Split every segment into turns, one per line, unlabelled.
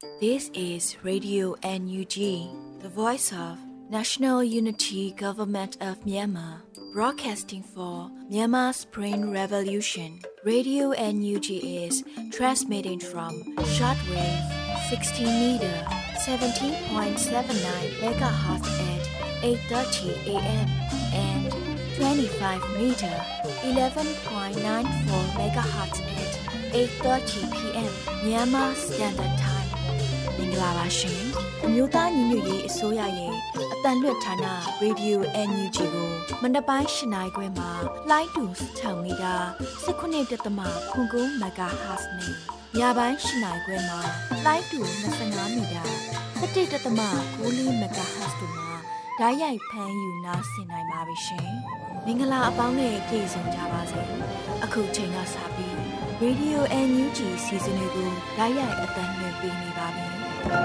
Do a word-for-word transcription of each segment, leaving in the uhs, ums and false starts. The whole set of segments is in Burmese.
This is Radio N U G, the voice of National Unity Government of Myanmar, broadcasting for Myanmar Spring Revolution. Radio N U G is transmitting from shortwave sixteen meter, seventeen point seven nine megahertz at eight thirty a m and twenty-five meter, eleven point nine four megahertz at eight thirty p m Myanmar Standard Time. မင်္ဂလာပါရှင်အမျိုးသားညီညွတ်ရေးအစိုးရရဲ့အတန်လွတ်ဌာန Radio N U G ကိုမနက်ပိုင်း၈နာရီခွဲမှာလိုင်းတူ၆မီတာ၁၉.၉ MHz နဲ့ညပိုင်း၈နာရီခွဲမှာလိုင်းတူ၂၅မီတာ၁၁.၉၄ MHz တို့မှာဓာတ်ရိုက်ဖမ်းယူနားဆင်နိုင်ပါပြီရှင်မင်္ဂလာအပေါင်းနဲ့ပြည့်စုံကြပါစေအခုချိန်ကစပြီး Radio N U G စီစဉ်တွေကိုဓာတ်ရိုက်အတန်လွှင့်ပေးနေပါပြီ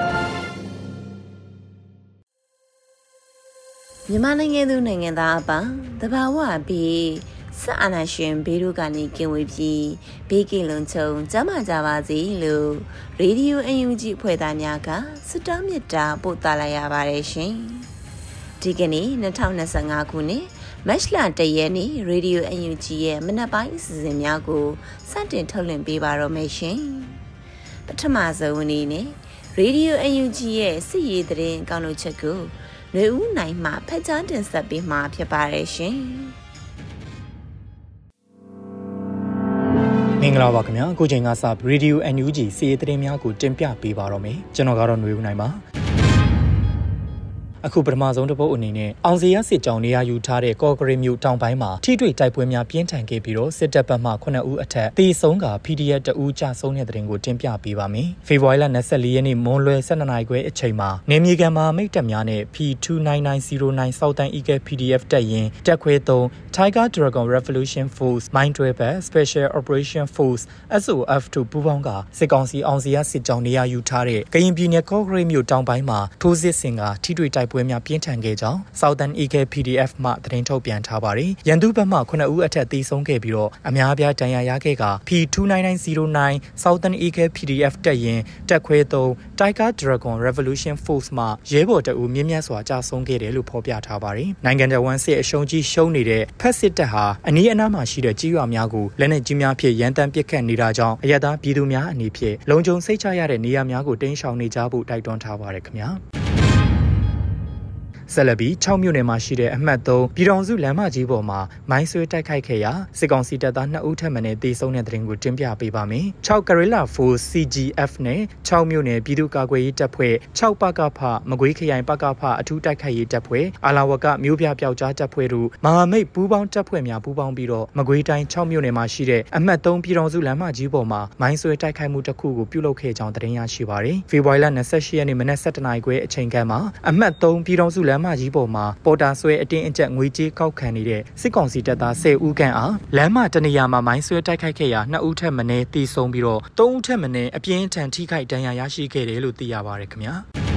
မြန်မာနိုင်ငံသူနိုင်ငံသားအပေါင်းတဘာဝပြီးစအာနာရှင်ဘေးတို့ကနေကင်ဝေးပြီးဘေးကင်းလုံခြုံကျန်းမာကြပါစေလို့ Radio N U G ဖွဲ့သားများကဆုတောင်းမေတ္တာပို့သလိုက်ရပါတယ်ရှင်ဒီကနေ့၂၀၂၅ခုနှစ်မတ်လ၁ရက်နေ့ Radio N U G ရဲ့မနက်ပိုင်းအစီအစဉ်များကိုစတင်ထုတ်လွှင့်ပေးပါတော့မယ်ရှင်ပထမဆုံးအနေနဲ့Radio N U G ရဲ့စစ်ရေးသတင်းကောင်းလို့ချက်ကိုຫນွေဦးနိုင်မှဖက်ကြားတင်ဆက်ပေးမှာဖြစ်ပါတယ်ရှင်
မင်္ဂလာပါခင်ဗျာအခုချိန်ကစ Radio N U G စစ်ရေးသတင်းများကိုတင်ပြပေးပါတော့မယ်ကျွန်တော်ကတော့ຫນွေဦးနိုင်ပါအခုပထမဆုံးတစ်ပုတ်အနေနဲ့အောင်စီရစစ်ကြောင်းနေရာယူထားတဲ့ကော့ဂရိတ်မြို့တောင်ပိုင်းမှာထိတွေ့တိုက်ပွဲများပြင်းထန်ခဲ့ပြီးတော့စစ်တပ်ဘက်မှခုနှစ်ဦးအထက်တေဆုံးက P D F တအူးကြဆုံးတဲ့တဲ့တင်ကိုတင်ပြပေးပါမယ်။ဖေဖော်ဝါရီလ၂၄ရက်နေ့မွန်းလွဲ၁၂နာရီခွဲအချိန်မှာနေမြေကန်မှာမိတ်တပ်များနဲ့ P two nine nine zero nine Southern Eagle P D F တပ်ရင်တက်ခွဲသုံး Tiger Dragon Revolution Force Mine Traper Special Operation Force S O F two ပူးပေါင်းကစစ်ကောင်စီအောင်စီရစစ်ကြောင်းနေရာယူထားတဲ့ကရင်ပြည်နယ်ကော့ဂရိတ်မြို့တောင်ပိုင်းမှာထိုးစစ်ဆင်ကထိတွေ့တိုက်ပွဲများပြင်းထန်ခဲ့ကြောင်း Southern Eagle P D F မှသတင်းထုတ်ပြန်ထားပါတယ်။ရန်သူဘက်မှခုနှစ်ဦးအထက်သေဆုံးခဲ့ပြီးတော့အများအပြားဒဏ်ရာရခဲ့က P two nine nine zero nine Southern Eagle P D F တပ်ရင်တက်ခွဲသုံး Tiger Dragon Revolution Force မှရဲဘော်တအူးမြင့်မြတ်စွာကြာဆုံးခဲ့တယ်လို့ဖော်ပြထားပါတယ်။နိုင်ငံတော်ဝန်စစ်အရှုံးကြီးရှုံးနေတဲ့ဖက်စစ်တပ်ဟာအနီးအနားမှာရှိတဲ့ကြေးရွာများကိုလက်နက်ကြီးများဖြင့်ရန်တမ်းပစ်ခတ်နေတာကြောင့်အရက်သားပြည်သူများအနေဖြင့်လုံခြုံစိတ်ချရတဲ့နေရာများကိုတင်းရှောင်နေကြဖို့တိုက်တွန်းထားပါတယ်ခင်ဗျာ။ဆက်လက်ပြီး၆မြို့နယ်မှာရှိတဲ့အမှတ်၃ပြည်တော်စုလမ်းမကြီးပေါ်မှာမိုင်းဆွဲတိုက်ခိုက်ခဲ့ရာစစ်ကောင်စီတပ်သားနှစ်ဦးထပ်မံတေဆုံးတဲ့တဲ့တင်ကိုတင်ပြပေးပါမယ်။၆ Guerrilla Force C G F နဲ့၆မြို့နယ်ပြည်သူ့ကာကွယ်ရေးတပ်ဖွဲ့၆ပကဖမကွေးခရိုင်ပကဖအထူးတိုက်ခိုက်ရေးတပ်ဖွဲ့အာလာဝကမြို့ပြပျောက်ကြားတပ်ဖွဲ့တို့မဟာမိတ်ပူးပေါင်းတပ်ဖွဲ့များပူးပေါင်းပြီးတော့မကွေးတိုင်း၆မြို့နယ်မှာရှိတဲ့အမှတ်၃ပြည်တော်စုလမ်းမကြီးပေါ်မှာမိုင်းဆွဲတိုက်ခိုက်မှုတစ်ခုကိုပြုလုပ်ခဲ့ကြောင်းသတင်းရရှိပါရယ်။ဖေဖော်ဝါရီလ၂၈ရက်နေ့မနက်၁၁နာရီခွဲအချိန်ခန့်မှာအမှတ်၃ပြည်တော်စုလမ်းမကြီးပေါ်မှာပေါ်တာဆွဲအတင်းအကျပ်ငွေကြေးကောက်ခံနေတဲ့စစ်ကောင်စီတပ်သား၁၀ဦးခန့်အားလမ်းမတနေရာမှာမိုင်းဆွဲတိုက်ခိုက်ခဲ့ရာနှစ်ဦးထက်မနည်းသေဆုံးပြီးတော့သုံးဦးထက်မနည်းအပြင်းထန်ထိခိုက်ဒဏ်ရာရရှိခဲ့တယ်လို့သိရပါတယ်ခင်ဗျာ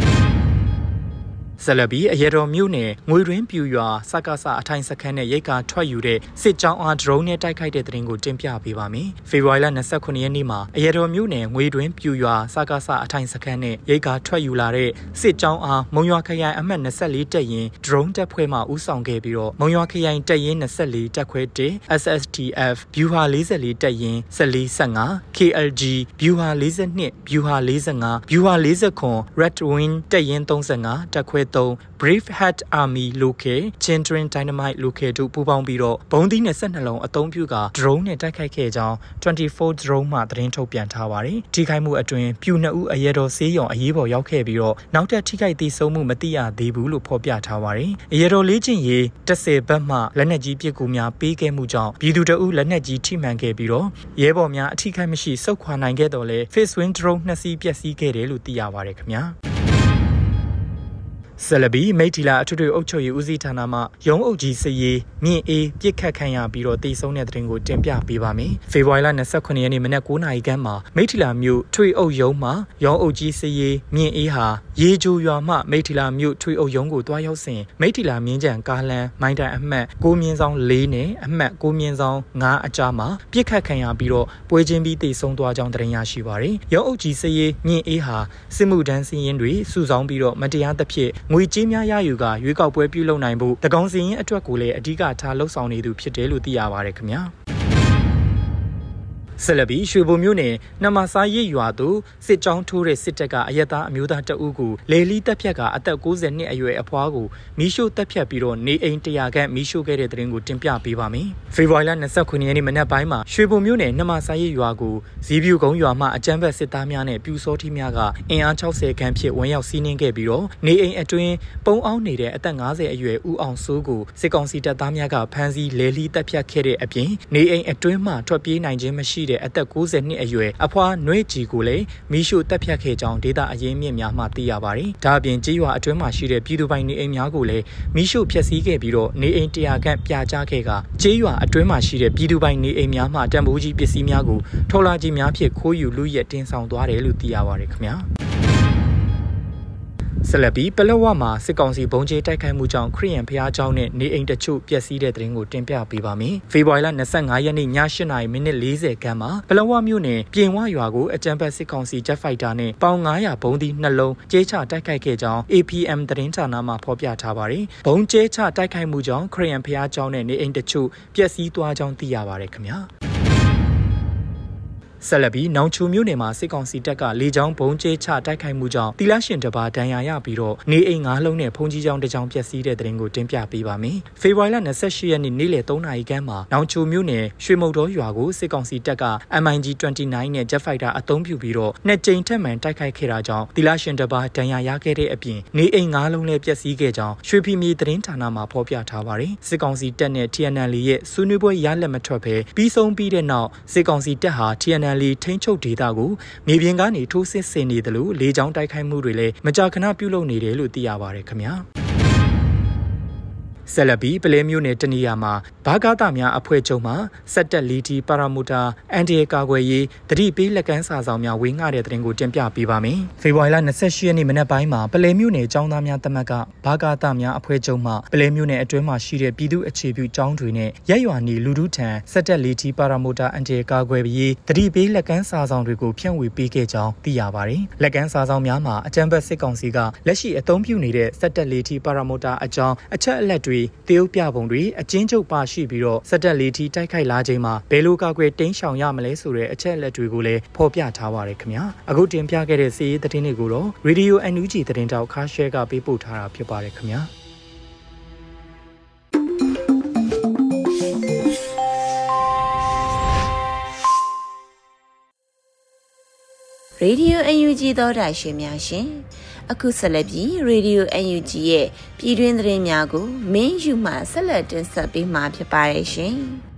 ဆလဘီအရတော်မြို့နယ်ငွေရင်းပြူရွာစကားစအထိုင်စခန်းနဲ့ရိတ်ကာထွက်ယူတဲ့စစ်ကြောင်းအားဒရုန်းနဲ့တိုက်ခိုက်တဲ့တဲ့တင်ကိုတင်ပြပေးပါမယ်။ဖေဖော်ဝါရီလ၂၉ရက်နေ့မှာအရတော်မြို့နယ်ငွေတွင်းပြူရွာစကားစအထိုင်စခန်းနဲ့ရိတ်ကာထွက်ယူလာတဲ့စစ်ကြောင်းအားမုံရွာခရိုင်အမှတ်၂၄တပ်ရင်းဒရုန်းတပ်ဖွဲ့မှဦးဆောင်ခဲ့ပြီးတော့မုံရွာခရိုင်တပ်ရင်း၂၄တပ်ခွဲ၁ S S T F ဗျူဟာ၄၄တပ်ရင်း၁၄၁၅ K L G ဗျူဟာ၄၂ဗျူဟာ၄၅ဗျူဟာ၄၇ Red Wing တပ်ရင်း၃၅တပ်ခွဲ၃ Brave Hat Army Local Children Dynamite Local တို့ပူးပေါင်းပြီးတော့ဘုံသီးနဲ့ဆက်နှလုံးအသုံးပြုက drone နဲ့တိုက်ခိုက်ခဲ့ကြောင်း24 drone မှသတင်းထုတ်ပြန်ထားပါတယ်။ထိခိုက်မှုအတွင်းပြူနှစ်ဦးအရဲတော်ဆေးရုံအရေးပေါ်ရောက်ခဲ့ပြီးတော့နောက်ထပ်ထိခိုက်သေးဆုံးမှုမသိရသေးဘူးလို့ဖော်ပြထားပါတယ်။အရဲတော်လေးချင်းရေတစ်ဆယ်ဘက်မှလက်နက်ကြီးပစ်ကူများပေးခဲ့မှုကြောင့်ပြည်သူတအုပ်လက်နက်ကြီးထိမှန်ခဲ့ပြီးတော့ရဲဘော်များအထိခိုက်မရှိစုခွာနိုင်ခဲ့တော့လဲ Face Wing drone နှစ်စီးပျက်စီးခဲ့တယ်လို့သိရပါတယ်ခင်ဗျာ။ဆက်လက်ပြီးမိထီလာအထွေထွေအုပ်ချုပ်ရေးဦးစီးဌာနမှရုံးအုပ်ကြီးစရေးမြင့်အေးပြစ်ခတ်ခံရပြီးတော့တည်ဆုံးတဲ့တဲ့တင်ကိုတင်ပြပေးပါမယ်။ဖေဖော်ဝါရီလ၂၉ရက်နေ့မနက်၉နာရီခန့်မှာမိထီလာမြို့ထွေအုပ်ရုံးမှာရုံးအုပ်ကြီးစရေးမြင့်အေးဟာရေဂျိုရွာမှမိထီလာမြို့ထွေအုပ်ရုံးကိုတွားရောက်စဉ်မိထီလာမြင်းကြံကားလမ်းမိုင်းတိုင်အမှတ်ကိုမြင်းဆောင်၄နဲ့အမှတ်ကိုမြင်းဆောင်၅အကြားမှာပြစ်ခတ်ခံရပြီးတော့ပွဲချင်းပြီးတည်ဆုံးသွားကြောင်းတင်ရရှိပါတယ်။ရုံးအုပ်ကြီးစရေးမြင့်အေးဟာစစ်မှုထမ်းစီရင်တွေစုဆောင်းပြီးတော့မတရားသဖြင့်ငွေကြေးများရယူကရွေးကောက်ပွဲပြုလုပ်နိုင်ဖို့တကောင်စီရင်အတွက်ကိုလည်းအဓိကထားလှုပ်ဆောင်နေသူဖြစ်တယ်လို့သိရပါတယ်ခင်ဗျာဆက်လက်ပြီးရွှေဘုံမြို့နယ်နမစာရိပ်ရွာသို့စစ်ကြောင်းထိုးတဲ့စစ်တပ်ကအရက်သားအမျိုးသားတအုပ်ကိုလေလီတပ်ဖြတ်ကအသက်၉၀နှစ်အရွယ်အဖွားကိုမီးရှို့တပ်ဖြတ်ပြီးတော့နေအိမ်တရာခန့်မီးရှို့ခဲ့တဲ့တဲ့တင်ကိုတင်ပြပေးပါမယ်။ဖေဖော်ဝါရီလ၂၉ရက်နေ့မနက်ပိုင်းမှာရွှေဘုံမြို့နယ်နမစာရိပ်ရွာကိုဇီးပြူကုန်းရွာမှအကြမ်းဖက်စစ်သားများနဲ့ပြူစောထီးများကအင်အား၆၀ခန့်ဖြင့်ဝင်ရောက်စီးနင်းခဲ့ပြီးတော့နေအိမ်အတွင်းပုံအောင်နေတဲ့အသက်၅၀အရွယ်ဦးအောင်စိုးကိုစစ်ကောင်စီတပ်သားများကဖမ်းဆီးလေလီတပ်ဖြတ်ခဲ့တဲ့အပြင်နေအိမ်အတွင်းမှထွက်ပြေးနိုင်ခြင်းမရှိတဲ့အသက်၉၀နှစ်အရွယ်အဖွားနွေကြီးကိုလည်းမီးရှို့တပ်ဖြတ်ခဲ့ကြောင်းဒေသအရင်းမြစ်များမှသိရပါတယ်။ဒါအပြင်ကြေးရွာအတွင်းမှာရှိတဲ့ပြည်သူပိုင်နေအိမ်များကိုလည်းမီးရှို့ဖျက်ဆီးခဲ့ပြီးတော့နေအိမ်တရာခန့်ပြာကျခဲ့ကကြေးရွာအတွင်းမှာရှိတဲ့ပြည်သူပိုင်နေအိမ်များမှတံပိုးကြီးပစ္စည်းများကိုထော်လာကြီးများဖြင့်ခိုးယူလူရက်တင်ဆောင်သွားတယ်လို့သိရပါတယ်ခင်ဗျာ။ဆက်လက်ပြီးပလက်ဝမှာစစ်ကောင်စီဘုံကျဲတိုက်ခိုက်မှုကြောင့်ခရီးရန်ဖျားเจ้าနဲ့နေအိမ်တချို့ပျက်စီးတဲ့တဲ့တင်ကိုတင်ပြပေးပါမယ်။ဖေဖော်ဝါရီလ၂၅ရက်နေ့ည၈နာရီမိနစ်၄၀ခန့်မှာပလက်ဝမြို့နယ်ပြင်ဝရွာကိုအကြမ်းဖက်စစ်ကောင်စီဂျက်ဖိုက်တာနဲ့ပေါင်၅၀၀ဘုံသီးနှလုံးကျဲချတိုက်ခိုက်ခဲ့ကြောင်း A P M သတင်းဌာနမှဖော်ပြထားပါတယ်။ဘုံကျဲချတိုက်ခိုက်မှုကြောင့်ခရီးရန်ဖျားเจ้าနဲ့နေအိမ်တချို့ပျက်စီးသွားကြောင်းသိရပါတယ်ခင်ဗျာ။ဆက်လက်ပြီးနောင်ချိုမြို့နယ်မှာစစ်ကောင်စီတပ်ကလေကြောင်းဘုံကျဲချတိုက်ခိုက်မှုကြောင့်တီလာရှင်တပါဒဏ်ရာရပြီးတော့နေအိမ်၅လုံးနဲ့ဖုန်ကြီးကျောင်းတစ်ကျောင်းပျက်စီးတဲ့တဲ့တင်ကိုတင်ပြပေးပါမယ်။ဖေဖော်ဝါရီလ၂၈ရက်နေ့နေ့လယ်၃နာရီခန့်မှာနောင်ချိုမြို့နယ်ရွှေမုတ်တော်ရွာကိုစစ်ကောင်စီတပ်က M I G ၂၉နဲ့ Jet Fighter အသုံးပြုပြီးတော့နှစ်ကြိမ်ထက်မှန်တိုက်ခိုက်ခဲ့တာကြောင့်တီလာရှင်တပါဒဏ်ရာရခဲ့တဲ့အပြင်နေအိမ်၅လုံးလည်းပျက်စီးခဲ့ကြောင်းရွှေဖီမြေသတင်းဌာနမှဖော်ပြထားပါတယ်။စစ်ကောင်စီတပ်နဲ့ T N L ရဲ့ဆွေးနွေးပွဲရလက်မထွက်ဘဲပြီးဆုံးပြီးတဲ့နောက်စစ်ကောင်စီတပ်ဟာ T N L ထိန်းချုပ်ဒေသကိုမြေပြင်ကနေထိုးစစ်ဆင်နေတယ်လို့လေကြောင်းတိုက်ခိုက်မှုတွေလည်းမကြာခဏပြုလုပ်နေတယ်လို့သိရပါတယ်ခင်ဗျာဆက်လက်ပြီးပလဲမျိုးနယ်တနေရာမှာဘာကာတာများအဖွဲ့ချုပ်မှစက်တက်လီတီပါရာမူတာအန်တီကာကွယ်ရေးတတိပေးလက်ကမ်းစာဆောင်များဝေငှတဲ့တဲ့တင်ကိုတင်ပြပေးပါမယ်။ဖေဖော်ဝါရီလ၂၈ရက်နေ့မနက်ပိုင်းမှာပလဲမျိုးနယ်ကျောင်းသားများတမက်ကဘာကာတာများအဖွဲ့ချုပ်မှပလဲမျိုးနယ်အတွင်းမှာရှိတဲ့ပြည်သူအခြေပြုကျောင်းတွေနဲ့ရက်ရွာနေလူထုထံစက်တက်လီတီပါရာမူတာအန်တီကာကွယ်ရေးတတိပေးလက်ကမ်းစာဆောင်တွေကိုဖြန့်ဝေပေးခဲ့ကြောင်းသိရပါတယ်။လက်ကမ်းစာဆောင်များမှာအကြမ်းဖက်စစ်ကောင်စီကလက်ရှိအသုံးပြုနေတဲ့စက်တက်လီတီပါရာမူတာအကြောင်းအချက်အလက်တွေတရုတ်ပြပုံတွေအချင်းချုပ်ပါရှိပြီးတော့စက်တက်လေးတီတိုက်ခိုက်လာချိန်မှာဘယ်လိုကာကွယ်တင်းရှောင်ရမလဲဆိုတဲ့အချက်အလက်တွေကိုလည်းဖော်ပြထားပါတယ်ခင်ဗျာအခုတင်ပြခဲ့တဲ့စီးရီးသတင်းတွေကိုတော့ Radio N U G သတင်းတောက်ခါရှဲကပေးပို့ထားတာဖြစ်ပါတယ်ခင်ဗျာ
ရေဒီယို အန် ယူ ဂျီ သောတာရှင်များရှင်အခုဆက်လက်ပြီး Radio အန် ယူ ဂျီ ရဲ့ပြည်တွင်းသတင်းများကိုမင်းယူမှဆက်လက်တင်ဆက်ပေးမှာဖြစ်ပါတယ်ရှင်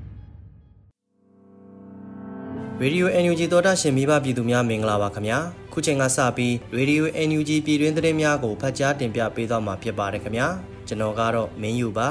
။ Radio အန် ယူ ဂျီ သောတာရှင်မိဘပြည်သူများမင်္ဂလာပါခင်ဗျာ။ခုချိန်ကစပြီး Radio အန် ယူ ဂျီ ပြည်တွင်းသတင်းများကိုဖတ်ကြားတင်ပြပေးသွားမှာဖြစ်ပါတယ်ခင်ဗျာ။ကျွန်တော်ကတော့မင်းယူပါ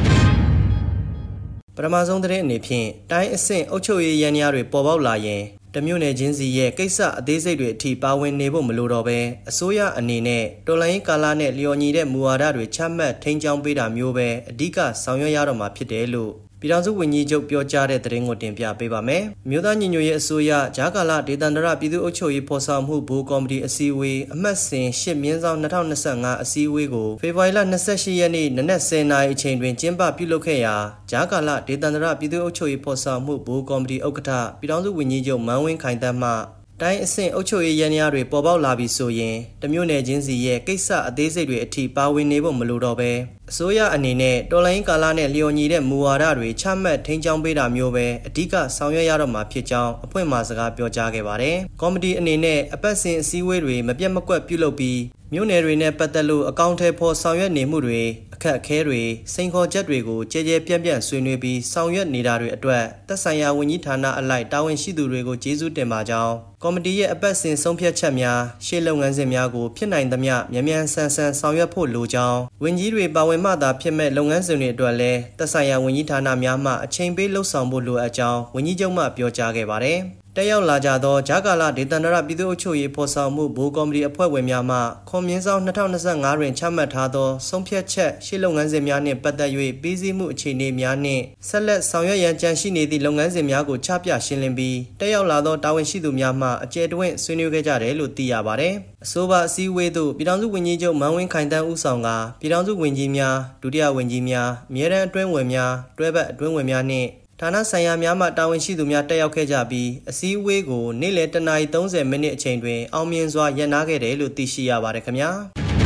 ။ပထမဆုံးသတင်းအနေဖြင့်တိုင်းအဆင့်အုပ်ချုပ်ရေးရန်ရာတွေပေါ်ပေါက်လာရင်တမျိုးနယ်ချင်းစီရဲ့ကိစ္စအသေးစိတ်တွေအထိပါဝင်နေဖို့မလိုတော့ဘဲအစိုးရအနေနဲ့တော်လှန်ရေးကာလနဲ့လျော်ညီတဲ့မူဝါဒတွေချမှတ်ထိန်းကျောင်းပေးတာမျိုးပဲအဓိကဆောင်ရွက်ရတော့မှာဖြစ်တယ်လို့ပြည်ထောင်စုဝန်ကြီးချုပ်ပြောကြားတဲ့သတင်းကိုတင်ပြပေးပါမယ်။မြို့သားညီညွတ်ရေးအစိုးရဂျာကာလာဒေသန္တရပြည်သူ့အုပ်ချုပ်ရေးဖော်ဆောင်မှုဘိုးကော်မတီအစည်းအဝေးအမှတ်စဉ်၈မြင်းဆောင်၂၀၂၅အစည်းအဝေးကိုဖေဖော်ဝါရီလ၂၈ရက်နေ့နနက်၁၀နာရီအချိန်တွင်ကျင်းပပြုလုပ်ခဲ့ရာဂျာကာလာဒေသန္တရပြည်သူ့အုပ်ချုပ်ရေးဖော်ဆောင်မှုဘိုးကော်မတီဥက္ကဋ္ဌပြည်ထောင်စုဝန်ကြီးချုပ်မန်းဝင်းခိုင်တန်းမှတိုင်းအဆင့်အုပ်ချုပ်ရေးရန်ရာတွေပေါ်ပေါက်လာပြီဆိုရင်တမျိုးနယ်ချင်းစီရဲ့ကိစ္စအသေးစိတ်တွေအထိပါဝင်နေဖို့မလိုတော့ဘဲအစိုးရအနေနဲ့တော်လှန်ရေးကာလနဲ့လျော်ညီတဲ့မူဝါဒတွေချမှတ်ထိန်းကျောင်းပေးတာမျိုးပဲအဓိကဆောင်ရွက်ရတော့မှာဖြစ်ကြောင်းအဖွဲ့မှစကားပြောကြားခဲ့ပါတယ်။ကော်မတီအနေနဲ့အပတ်စဉ်အစည်းအဝေးတွေမပြတ်မကွက်ပြုလုပ်ပြီးမြို့နယ်တွေနဲ့ပတ်သက်လို့အကောင့်ထဲပေါ်ဆောင်ရွက်နေမှုတွေအခက်အခဲတွေစိန်ခေါ်ချက်တွေကိုကြဲကြဲပြန့်ပြန့်ဆွေးနွေးပြီးဆောင်ရွက်နေတာတွေအတွက်သက်ဆိုင်ရာဝန်ကြီးဌာနအလိုက်တာဝန်ရှိသူတွေကိုကျေးဇူးတင်ပါကြောင်းကော်မတီရဲ့အပတ်စဉ်ဆုံးဖြတ်ချက်များရှေ့လုပ်ငန်းစဉ်များကိုဖြစ်နိုင်သမျှမြန်မြန်ဆန်ဆန်ဆောင်ရွက်ဖို့လိုကြောင်းဝန်ကြီးတွေပါဝင်မှသာဖြစ်မဲ့လုပ်ငန်းစဉ်တွေအတွက်လည်းသက်ဆိုင်ရာဝန်ကြီးဌာနများမှအချိန်ပေးလှုပ်ဆောင်ဖို့လိုအပ်ကြောင်းဝန်ကြီးချုပ်မှပြောကြားခဲ့ပါတယ်တက်ရောက်လာကြသောဂျာကာလာဒေသန္တရပြည်သူ့အုပ်ချုပ်ရေးဖော်ဆောင်မှုဘိုးကော်မတီအဖွဲ့ဝင်များမှခွန်မြင့်ဆောင်၂၀၂၅တွင်ချမှတ်ထားသောဆုံးဖြတ်ချက်ရှေ့လုပ်ငန်းစဉ်များနှင့်ပတ်သက်၍ပြီးစီးမှုအခြေအနေများနှင့်ဆက်လက်ဆောင်ရွက်ရန်ကြံရှိနေသည့်လုပ်ငန်းစဉ်များကိုချပြရှင်းလင်းပြီးတက်ရောက်လာသောတာဝန်ရှိသူများမှအကျယ်တွင်ဆွေးနွေးခဲ့ကြတယ်လို့သိရပါတယ်။အဆိုပါအစည်းအဝေးသို့ပြည်ထောင်စုဝန်ကြီးချုပ်မန်းဝင်းခိုင်တန်းဦးဆောင်ကပြည်ထောင်စုဝန်ကြီးများဒုတိယဝန်ကြီးများအမြဲတမ်းအတွင်းဝင်များတွဲဘက်အတွင်းဝင်များနှင့်ဌာနဆိုင်ရာများမှတာဝန်ရှိသူများတက်ရောက်ခဲ့ကြပြီးအစည်းအဝေးကိုနေ့လယ်တနာရီသုံးဆယ်မိနစ်အချိန်တွင်အောင်မြင်စွာရပ်နားခဲ့တယ်လို့သိရှိရပါတယ်ခင်ဗျာ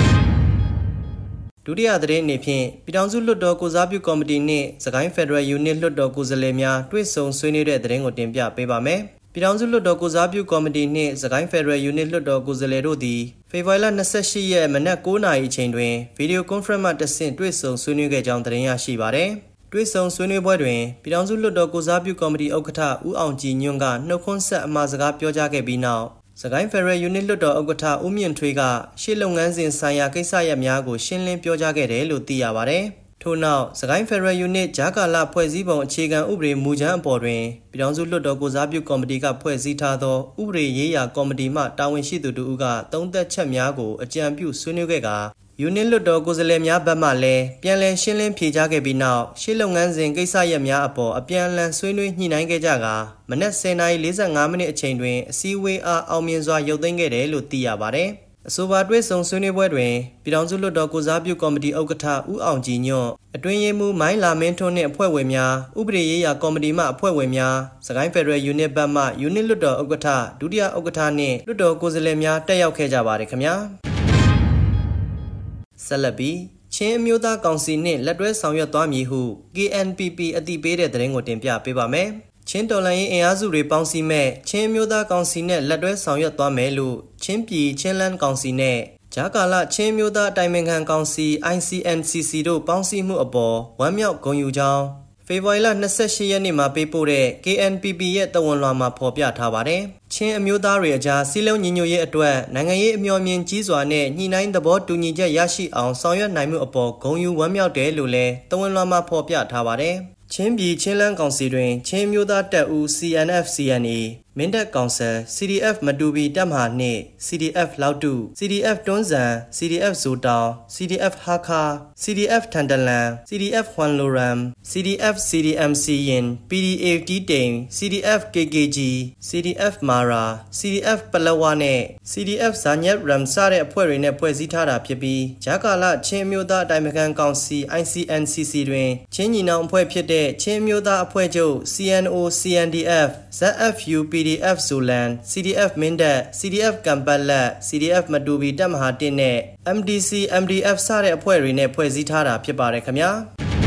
ဒုတိယသတင်းအနေဖြင့်ပြည်ထောင်စုလွှတ်တော်ကိုစားပြုကော်မတီနှင့်စကိုင်းဖက်ဒရယ်ယူနစ်လွှတ်တော်ကိုယ်စားလှယ်များတွေ့ဆုံဆွေးနွေးတဲ့သတင်းကိုတင်ပြပေးပါမယ်ပြည်ထောင်စုလွှတ်တော်ကိုစားပြုကော်မတီနှင့်စကိုင်းဖက်ဒရယ်ယူနစ်လွှတ်တော်ကိုယ်စားလှယ်တို့သည်ဖေဖော်ဝါရီလ၂၈ရက်မနက်၉နာရီအချိန်တွင်ဗီဒီယိုကွန်ဖရင့်မှတဆင့်တွေ့ဆုံဆွေးနွေးခဲ့ကြောင်းသတင်းရရှိပါတယ်တွေ့ဆုံဆွေးနွေးပွဲတွင်ပြည်ထောင်စုလွှတ်တော်ကိုစားပြုကော်မတီဥက္ကဋ္ဌဦးအောင်ကြည်ညွန့်ကနှုတ်ခွန်းဆက်အမှာစကားပြောကြားခဲ့ပြီးနောက်စကိုင်းဖက်ဒရယ်ယူနစ်လွှတ်တော်ဥက္ကဋ္ဌဦးမြင့်ထွေးကရှေ့လုပ်ငန်းစဉ်ဆိုင်ရာကိစ္စရပ်များကိုရှင်းလင်းပြောကြားခဲ့တယ်လို့သိရပါတယ်။ထို့နောက်စကိုင်းဖက်ဒရယ်ယူနစ်ဂျာကာလာဖွဲ့စည်းပုံအခြေခံဥပဒေမူကြမ်းအပေါ်တွင်ပြည်ထောင်စုလွှတ်တော်ကိုစားပြုကော်မတီကဖွဲ့စည်းထားသောဥပဒေရေးရာကော်မတီမှတာဝန်ရှိသူတို့ကသုံးသက်ချက်များကိုအကြံပြုဆွေးနွေးခဲ့ကာယူနစ်လွှတ်တော်ကိုယ်စားလှယ်များဘက်မှလည်းပြန်လည်ရှင်းလင်းဖြေကြားခဲ့ပြီးနောက်ရှေ့လုပ်ငန်းစဉ်ကိစ္စရပ်များအပေါ်အပြန်အလှန်ဆွေးနွေးညှိနှိုင်းခဲ့ကြကာမနက်၁၀နာရီ၄၅မိနစ်အချိန်တွင်အစည်းအဝေးအားအောင်မြင်စွာရုပ်သိမ်းခဲ့တယ်လို့သိရပါတယ်။အဆိုပါတွေ့ဆုံဆွေးနွေးပွဲတွင်ပြည်ထောင်စုလွှတ်တော်ကိုစားပြုကော်မတီဥက္ကဋ္ဌဦးအောင်ကြည်ညွန့်အတွင်းရေးမှူးမိုင်းလာမင်းထွန်းနှင့်အဖွဲ့ဝင်များဥပဒေရေးရာကော်မတီမှအဖွဲ့ဝင်များစကိုင်းဖက်ဒရယ်ယူနစ်ဘက်မှယူနစ်လွှတ်တော်ဥက္ကဋ္ဌဒုတိယဥက္ကဋ္ဌနှင့်လွှတ်တော်ကိုယ်စားလှယ်များတက်ရောက်ခဲ့ကြပါတယ်ခင်ဗျာ။ဆက်လက်ပြီးချင်းအမျိုးသားကောင်စီနှင့်လက်တွဲဆောင်ရွက်သွားမည်ဟု K N P P အသိပေးတဲ့သတင်းကိုတင်ပြပေးပါမယ်။ချင်းတော်လှန်ရေးအင်အားစုတွေပေါင်းစည်းမဲ့ချင်းအမျိုးသားကောင်စီနဲ့လက်တွဲဆောင်ရွက်သွားမယ်လို့ချင်းပြည်ချင်းလန်းကောင်စီနဲ့ဂျာကာလာချင်းအမျိုးသားတိုင်ပင်ခံကောင်စီ I C N C C တို့ပေါင်းစည်းမှုအပေါ်ဝမ်းမြောက်ဂုဏ်ယူကြောင်းဖေဖော်ဝါရီလ၂၈ရက်နေ့မှာပေးပို့တဲ့ K N P P ရဲ့တဝန်လွှာမှာဖော်ပြထားပါတယ်။ချင်းအမျိုးသားတွေအကြားစီးလုံးညီညွတ်ရေးအတွက်နိုင်ငံရေးအမျှော်မြင်ကြီးစွာနဲ့ညှိနှိုင်းသဘောတူညီချက်ရရှိအောင်ဆောင်ရွက်နိုင်မှုအပေါ်ဂုဏ်ယူဝမ်းမြောက်တယ်လို့လည်းတဝန်လွှာမှာဖော်ပြထားပါတယ်။ချင်းပြည်ချင်းလန်းကောင်စီတွင်ချင်းမျိုးသားတပ်ဦး C N F C N A မင်းတပ်ကောင်ဆယ် C D F မတူပီတပ်မဟာနှင့် C D F လောက်တူ C D F တွန်းဇံ C D F ဇိုတောင် C D F ဟာခါ C D F ထန်တလန် C D F ဟွမ်လိုရမ် C D F C D M C ရင် P D A တီတိန် C D F K K G C D F မာရာ C D F ပလဝါနဲ့ C D F ဇာညက်ရမ်စတဲ့အဖွဲ့တွေနဲ့ဖွဲ့စည်းထားတာဖြစ်ပြီးဂျာကာလာချင်းမျိုးသားအတိုင်ပင်ခံကောင်စီ I C N C C တွင်ချင်းညီနောင်အဖွဲ့ဖြစ်တဲ့ချင်းမျိုးသားအဖွဲ့ချုပ် C N O C N D F Z F U P D F ဆိုလန် C D F မင်းတပ် C D F ကံပတ်လက် C D F မတူပီတပ်မဟာတစ်နဲ့ M D C M D F စတဲ့အဖွဲ့တွေနဲ့ဖွဲ့စည်းထားတာဖြစ်ပါတယ်ခင်ဗျာ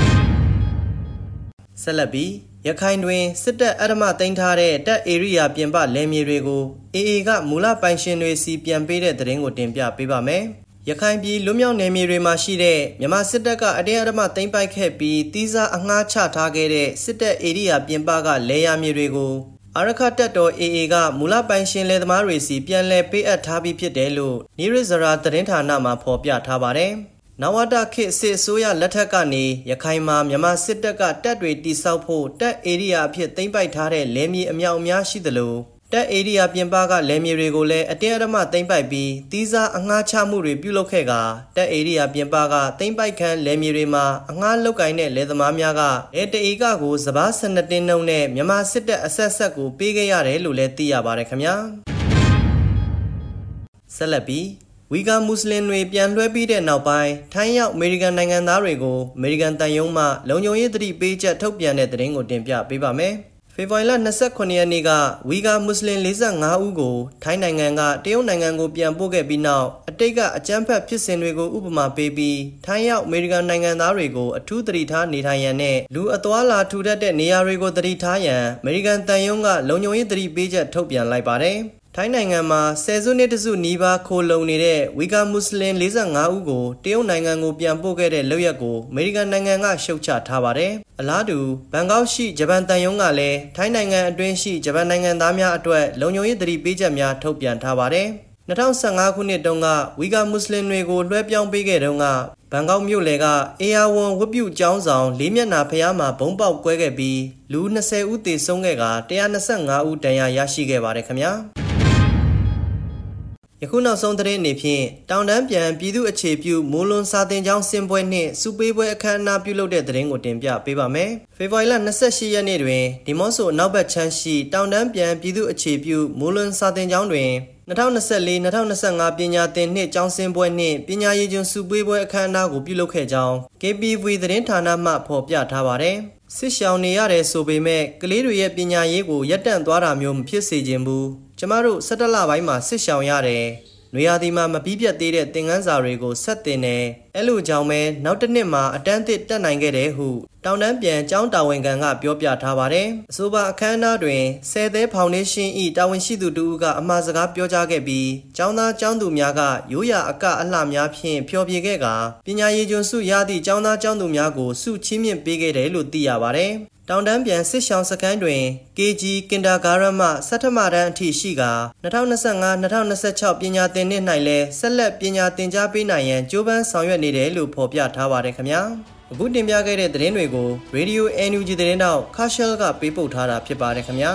ဆက်လက်ပြီးရခိုင်တွင်စစ်တပ်အဓမ္မသိမ်းထားတဲ့တပ်ဧရိယာပြင်ပလယ်မြေတွေကို A A ကမူလပိုင်ရှင်တွေစီပြန်ပေးတဲ့သတင်းကိုတင်ပြပေးပါမယ်ရခိုင်ပြည်လွတ်မြောက်နယ်မြေတွေမှာရှိတဲ့မြန်မာစစ်တပ်ကအတင်းအဓမ္မသိမ်းပိုက်ခဲ့ပြီးတီးစားအငှားချထားခဲ့တဲ့စစ်တပ်ဧရိယာပြင်ပကလယ်ယာမြေတွေကိုအာရခတပ်တော် A A ကမူလပိုင်ရှင်လယ်သမားတွေစီပြန်လည်ပေးအပ်ထားပြီးဖြစ်တယ်လို့နိရဇရာသတင်းဌာနမှဖော်ပြထားပါတယ်။နဝတခေတ်စစ်အစိုးရလက်ထက်ကနေရခိုင်မှာမြန်မာစစ်တပ်ကတပ်တွေတိစောက်ဖို့တပ်ဧရိယာအဖြစ်သိမ်းပိုက်ထားတဲ့လယ်မြေအမြောက်အများရှိသလိုတပ်ဧရိယာပြင်ပကလယ်မြေတွေကိုလည်းအတင်းအဓမ္မသိမ်းပိုက်ပြီးတီးစားအငှားချမှုတွေပြုလုပ်ခဲ့ကတပ်ဧရိယာပြင်ပကသိမ်းပိုက်ခံလယ်မြေတွေမှာအငှားလုတ်ကင်တဲ့လယ်သမားများကလယ်တဧကကိုစပါး၁၂တင်းနှုန်းနဲ့မြန်မာစစ်တပ်အဆက်ဆက်ကိုပေးခဲ့ရတယ်လို့လည်းသိရပါတယ်ခင်ဗျာဆက်လက်ပြီးဝီဂါမွတ်စလင်တွေပြန်လွှဲပြီးတဲ့နောက်ပိုင်းထိုင်းရောက်အမေရိကန်နိုင်ငံသားတွေကိုအမေရိကန်တန်ယုံမှလုံခြုံရေးသတိပေးချက်ထုတ်ပြန်တဲ့သတင်းကိုတင်ပြပေးပါမယ်ဖေဖော်ဝါရီလ၂၇ရက်နေ့ကဝီဂါမွတ်စလင်၄၅ဦးကိုထိုင်းနိုင်ငံကတရုတ်နိုင်ငံကိုပြန်ပို့ခဲ့ပြီးနောက်အတိတ်ကအကြမ်းဖက်ဖြစ်စဉ်တွေကိုဥပမာပေးပြီးထိုင်းရောက်အမေရိကန်နိုင်ငံသားတွေကိုအထူးသတိထားနေထိုင်ရန်နဲ့လူအသွားလာထူထပ်တဲ့နေရာတွေကိုသတိထားရန်အမေရိကန်တန်ယုံကလုံခြုံရေးသတိပေးချက်ထုတ်ပြန်လိုက်ပါတယ်ထိုင်းနိုင်ငံမှာဆယ်စုနှစ်တစုနီးပါးခိုလုံနေတဲ့ဝီဂါမွတ်စလင်၄၅ဦးကိုတရုတ်နိုင်ငံကိုပြန်ပို့ခဲ့တဲ့လုပ်ရက်ကိုအမေရိကန်နိုင်ငံကရှုတ်ချထားပါတယ်။အလားတူဘန်ကောက်ရှိဂျပန်တန်ယုံကလည်းထိုင်းနိုင်ငံအတွင်းရှိဂျပန်နိုင်ငံသားများအတွက်လုံခြုံရေးသတိပေးချက်များထုတ်ပြန်ထားပါတယ်။၂၀၁၅ခုနှစ်တုန်းကဝီဂါမွတ်စလင်တွေကိုလွှဲပြောင်းပေးခဲ့တုန်းကဘန်ကောက်မြို့လယ်ကအေယာဝန်ဝတ်ပြုကျောင်းဆောင်လေးမျက်နှာဖျားမှာဘုံပေါက်ကွဲခဲ့ပြီးလူ၂၀ဦးသေဆုံးခဲ့က၁၂၅ဦးဒဏ်ရာရရှိခဲ့ပါတယ်ခင်ဗျာယခုနောက်ဆုံးသတင်းအနေဖြင့်တောင်တန်းပြန်ပြည်သူ့အခြေပြုမိုးလွန်စာတင်ကျောင်းစင်ပွဲနှင့်စုပေးပွဲအခမ်းအနားပြုလုပ်တဲ့သတင်းကိုတင်ပြပေးပါမယ်။ဖေဖော်ဝါရီလ၂၈ရက်နေ့တွင်ဒီမော့ဆိုအနောက်ဘက်ချမ်းရှိတောင်တန်းပြန်ပြည်သူ့အခြေပြုမိုးလွန်စာတင်ကျောင်းတွင်၂၀၂၄-၂၀၂၅ပညာသင်နှစ်ကျောင်းစင်ပွဲနှင့်ပညာရေးကျွန်းစုပေးပွဲအခမ်းအနားကိုပြုလုပ်ခဲ့ကြောင်း ကေ ပီ ဗီ သတင်းဌာနမှဖော်ပြထားပါတယ်။စစ်ရှောင်နေရတယ်ဆိုပေမဲ့ကလေးတွေရဲ့ပညာရေးကိုရပ်တန့်သွားတာမျိုးမဖြစ်စေချင်ဘူး။ကျမတို့၁၇လပိုင်းမှာစစ်ရှောင်ရတယ်။နွေရာသီမှာမပြီးပြတ်သေးတဲ့သင်ခန်းစာတွေကိုဆက်တင်တယ်။အဲ့လိုကြောင့်ပဲနောက်တစ်နှစ်မှာအတန်းသစ်တက်နိုင်ခဲ့တယ်ဟုတောင်တန်းပြန်ကျောင်းတာဝန်ခံကပြောပြထားပါတယ်။အဆိုပါအခမ်းအနားတွင်ဆယ်သဲဖောင်ဒေးရှင်း၏တာဝန်ရှိသူတူဦးကအမှားစကားပြောကြားခဲ့ပြီးကျောင်းသားကျောင်းသူများကရိုးရာအကအလှများဖြင့်ဖျော်ဖြေခဲ့ကပညာရေးကျွန်းစုရသည့်ကျောင်းသားကျောင်းသူများကိုစုချီးမြှင့်ပေးခဲ့တယ်လို့သိရပါတယ်။တောင်တန်းပြန်စစ်ရှောင်းစခန်းတွင် ကေ ဂျီ ကင်တာဂါရမှဆဋ္ဌမတန်းအထိရှိက၂၀၂၅-၂၀၂၆ပညာသင်နှစ်၌လည်းဆက်လက်ပညာသင်ကြားပေးနိုင်ရန်ကြိုးပမ်းဆောင်ရွက်နေတယ်လို့ဖော်ပြထားပါတယ်ခင်ဗျာအခုတင်ပြခဲ့တဲ့သတင်းတွေကို Radio အန် ယူ ဂျီ သတင်းတောက်ခါရှယ်ကပေးပို့ထားတာဖြစ်ပါတယ်ခင်ဗျာ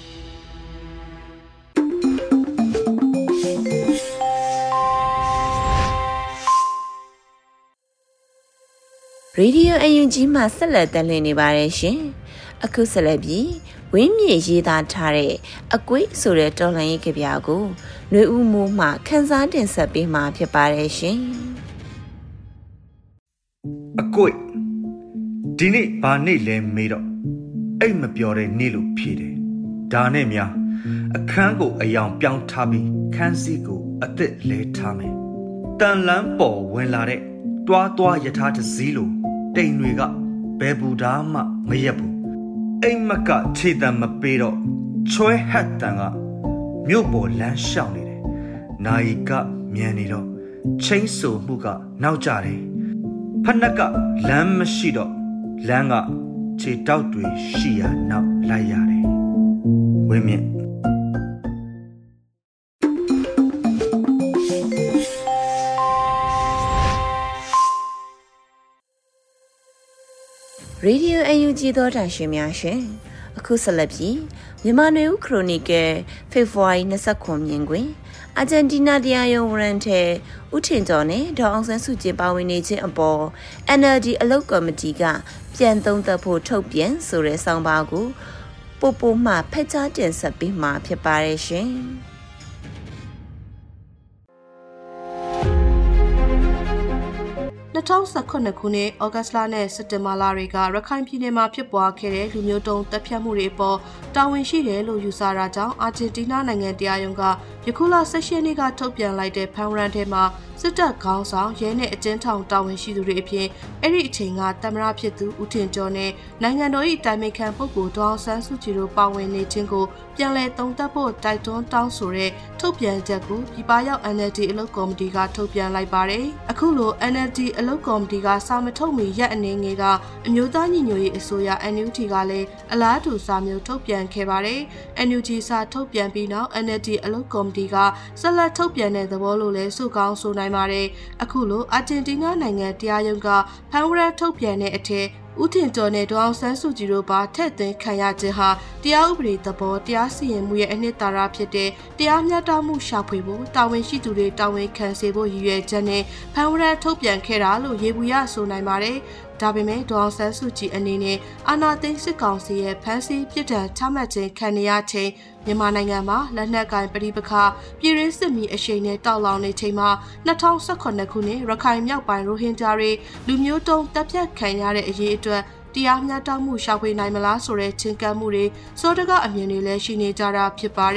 ရေဒီယိုအန်ယူဂျီမှဆက်လက်တင်ပြနေပါတယ်ရှင်။အခုဆက်လက်ပြီးဝင်းမြေရေးသားထားတဲ့အကွေးဆိုတဲ့တော်လှန်ရေးကြပြကိုຫນွေဦးမိုးမှခန်းစားတင်ဆက်ပေးမှာဖြစ်ပါတယ်ရှင်
။အကွေးဒီနေ့ဘာနေ့လဲမေးတော့အိတ်မပြောတဲ့နေ့လို့ဖြေတယ်။ဒါနဲ့များအခန်းကိုအယောင်ပြောင်းထားပြီးခန်းစည်းကိုအသက်လဲထားမယ်။တန်လန်းပေါ်ဝင်လာတဲ့တွားတွားယထာတစည်းလိုတိမ်တွေကဘယ်ဘူးသားမှမရက်ဘူးအိမ်မကခြေတံမပေးတော့ချွဲဟတ်တန်ကမြို့ပေါ်လမ်းရှောင်နေတယ်နိုင်ကမြန်နေတော့ချင်းဆိုမှုကနောက်ကျတယ်ဖက်နှက်ကလမ်းမရှိတော့လမ်းကခြေတောက်တွေရှိရနောက်လိုက်ရတယ်ဝင်းမြင့်
ရေဒီယိုအန်ယူဂျီသောတာရှင်များရှင်အခုဆက်လက်ပြီးမြန်မာနွေဦးခရိုနီကယ်ဖေဖော်ဝါရီ၂၉မြင်တွင်အာဂျင်တီးနားတရားရုံးဝရန်ထဲဦးထင်ကျော်နဲ့ဒေါ်အောင်ဆန်းစုကြည်ပါဝင်နေခြင်းအပေါ် အန် အယ် ဒီ အလုပ်ကော်မတီကပြန်သုံးသပ်ဖို့ထုတ်ပြန်ဆိုတဲ့ဆောင်းပါးကိုပို့ပို့မှဖက်ကြားတင်ဆက်ပေးမှာဖြစ်ပါတယ်ရှင်
၂၀၁၇ခုနှစ်ဩဂတ်လနဲ့စက်တင်ဘာလတွေကရခိုင်ပြည်နယ်မှာဖြစ်ပွားခဲ့တဲ့လူမျိုးတုံးတပ်ဖြတ်မှုတွေအပေါ်တာဝန်ရှိတယ်လို့ယူဆတာကြောင့်အာဂျင်တီးနားနိုင်ငံတရားရုံးကယခုလ၁၈ရက်နေ့ကထုတ်ပြန်လိုက်တဲ့ဖမ်းဝရမ်းထဲမှာစစ်တပ်ခေါင်းဆောင်ရဲနဲ့အကျဉ်းထောင်တာဝန်ရှိသူတွေအပြင်အဲ့ဒီအချိန်ကတမရဖြစ်သူဦးထင်ကျော်နဲ့နိုင်ငံတော်၏တိုင်ပင်ခံပုဂ္ဂိုလ်ဒေါ်အောင်ဆန်းစုကြည်တို့ပါဝင်နေခြင်းကိုပြန်လည်သုံးသပ်ဖို့တိုက်တွန်းတောင်းဆိုတဲ့ထုတ်ပြန်ချက်ကိုပြည်ပရောက် အန် အယ် ဒီ အလုပ်ကော်မတီကထုတ်ပြန်လိုက်ပါတယ်။အခုလို အန် အယ် ဒီ အလုပ်ကော်မတီကစာမထုတ်မီရက်အနေငယ်ကအမျိုးသားညီညွတ်ရေးအစိုးရ အန် ယူ ဂျီ ကလည်းအလားတူစာမျိုးထုတ်ပြန်ခဲ့ပါတယ်။ အန် ယူ ဂျီ စာထုတ်ပြန်ပြီးနောက် အန် အယ် ဒီ အလုပ်ကော်မတီကဆက်လက်ထုတ်ပြန်တဲ့သဘောလို့လည်းဆိုကောင်းဆိုနိုင်ပါတယ်။အခုလိုအာဂျင်တီးနားနိုင်ငံတရားရုံးကဖမ်းဝရမ်းထုတ်ပြန်တဲ့အထက်ဦးထင်ကျော်နဲ့ဒေါ်အောင်ဆန်းစုကြည်တို့ပါထက်သွင်းခံရခြင်းဟာတရားဥပဒေသဘောတရားစီရင်မှုရဲ့အနှစ်သာရဖြစ်တဲ့တရားမျှတမှုရှာဖွေဖို့တာဝန်ရှိသူတွေတာဝန်ခံစေဖို့ရည်ရွယ်ချက်နဲ့ဖမ်းဝရမ်းထုတ်ပြန်ခဲ့တာလို့ရေဘူးရဆိုနိုင်ပါတယ်။ဒါပေမဲ့ဒေါ်အောင်ဆန်းစုကြည်အနေနဲ့အာဏာသိမ်းစစ်ကောင်စီရဲ့ဖမ်းဆီးပြစ်ဒဏ်ချမှတ်ခြင်းခံရချိန်မြန်မာနိုင်ငံမှာလက်နက်ကင်ပဋိပက္ခပြည်ရင်းစစ်မီအရှိန်နဲ့တောက်လောင်နေချိန်မှာ၂၀၁၇ခုနှစ်ရခိုင်မြောက်ပိုင်းရိုဟင်ဂျာတွေလူမျိုးတုံးတပ်ဖြတ်ခံရတဲ့အရေးအတွက်တရားမျှတမှုရှာဖွေနိုင်မလားဆိုတဲ့ချင်းကပ်မှုတွေစောတကအမြင်တွေလည်းရှိနေကြတာဖြစ်ပါတယ်။